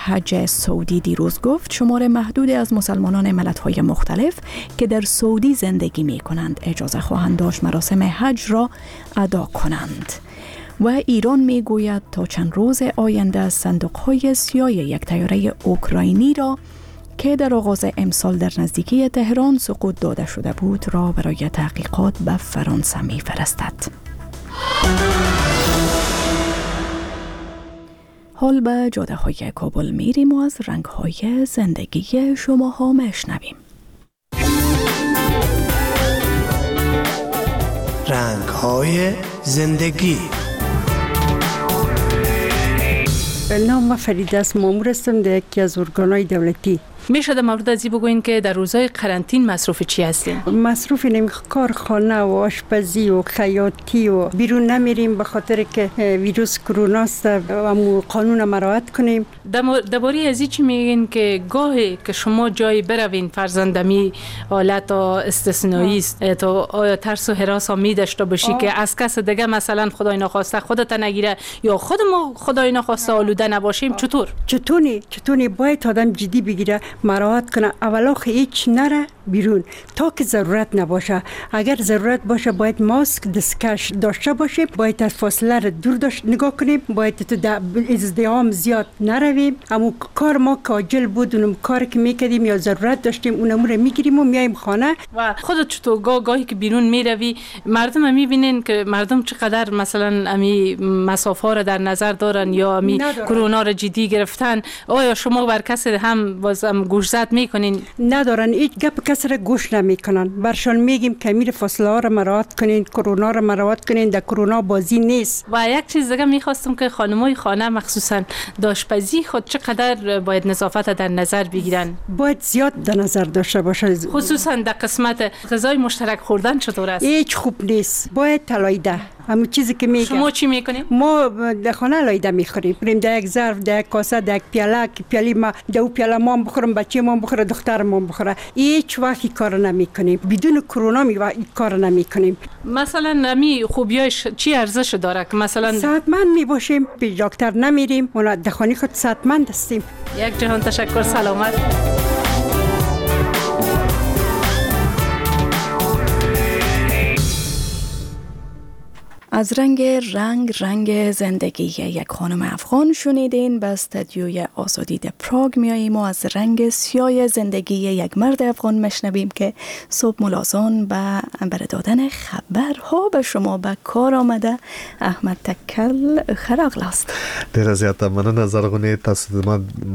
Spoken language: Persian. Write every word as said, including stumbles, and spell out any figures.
حج سعودی دیروز گفت شمار محدودی از مسلمانان ملت‌های مختلف که در سعودی زندگی می‌کنند اجازه خواهند داشت مراسم حج را ادا کنند. و ایران میگوید تا چند روز آینده صندوق‌های سیاه یک طیاره اوکراینی را که در آغاز امسال در نزدیکی تهران سقوط داده شده بود را برای تحقیقات به فرانسه می‌فرستد. حال به جاده‌های کابل میریم و از رنگ‌های زندگی شماها میشنویم. رنگ‌های زندگی. نام فریده است، مامور هستم در یکی از ارگان‌های دولتی. میشه در مورد ازی بگوین که در روزهای قرنطین مصروف چی هستین؟ مصروف نمی کارخانه و آشپزی و خیاطی و بیرون نمیریم به خاطر که ویروس کرونا است و قانون مراعات کنیم. درباره ازی چی میگین که گاهی که شما جایی بروین فرزندمی حالت استثنایی است تا آیا ترس و هراس می داشته باشی آه. که از کس دیگه مثلا خدای نخواسته خودت نگیره یا خود ما خدای نخواسته آلوده نباشیم آه. چطور؟ چطوری چطوری باید آدم جدی بگیره، مراعات کنه. اولا هیچ نره بیرون تا که ضرورت نباشه. اگر ضرورت باشه باید ماسک دستکش داشته باشیم، باید از فاصله را دور داشت نگاه کنیم، باید تو در ازدحام زیاد نرویم. اما کار ما کاجل بود، اونم کار که میکردیم یا ضرورت داشتیم اونم رو میگیریم و میایم خانه. و خودت چطور گاه گاهی که بیرون میروی مردم میبینین که مردم چقدر مثلا امی مسافه را در نظر دارن یا امی کرونا را جدی گرفتن؟ آیا شما بر کسی هم بازم گوش زد میکنین؟ ندارن، هیچ گپ کسی را گوش نمیکنن. برشان میگیم که امیر فاصله ها را مراعات کنین، کرونا را مراعات کنین، در کرونا بازی نیست. و یک چیز دیگه میخواستم که خانمای خانه مخصوصا داشپزی خود چقدر باید نظافت در نظر بگیرن؟ باید زیاد در نظر داشته باشه، خصوصا در قسمت غذای مشترک خوردن چطور است؟ هیچ خوب نیست، باید تلایده. همون چیزی که میگم. شما چی میکنیم؟ ما در خانه لایده میخوریم. بریم در یک ظرف، در یک کاسه، در یک پیاله، که پیالی ما دو پیاله ما بخورم، بچه ما بخوره، دختر ما بخوره. هیچ وقت کار نمیکنیم. بدون کرونا می این کار نمیکنیم. مثلا امی خوبیاش چی ارزش داره که مثلا صحتمند می باشیم، به دکتر نمیریم، ما در خانه خود صحتمند هستیم. یک جهان تشکر، سلامت. از رنگ رنگ رنگ زندگی یک خانم افغان شنیدین. به استودیوی آزادی در پراگ میاییم و از رنگ سیاه زندگی یک مرد افغان مشنویم که صبح ملازان به بر دادن خبرها به شما به کار آمده. احمد تکل خراغل است. در ازیت من نظر غنی تصدیمات